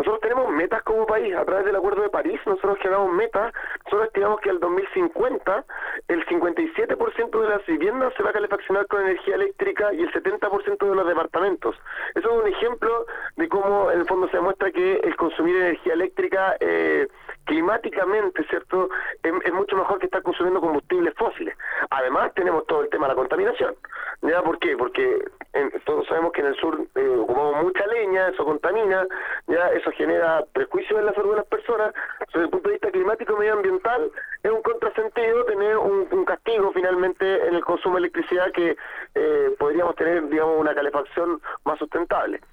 nosotros tenemos metas como país. A través del Acuerdo de París, nosotros generamos metas. Nosotros estimamos que al 2050 el 57% de las viviendas se va a calefaccionar con energía eléctrica y el 70% de los departamentos. Eso es un ejemplo de cómo en el fondo se demuestra que el consumir energía eléctrica climáticamente, ¿cierto?, es mucho mejor que estar consumiendo combustibles fósiles. Además tenemos todo el tema de la contaminación. ¿Ya? ¿Por qué? Porque todos sabemos que en el sur ocupamos mucha leña, eso contamina, ya eso genera prejuicios en la salud de las personas. Desde el punto de vista climático y medioambiental es un contrasentido tener un castigo finalmente en el consumo de electricidad que podríamos tener, digamos, una calefacción más sustentable.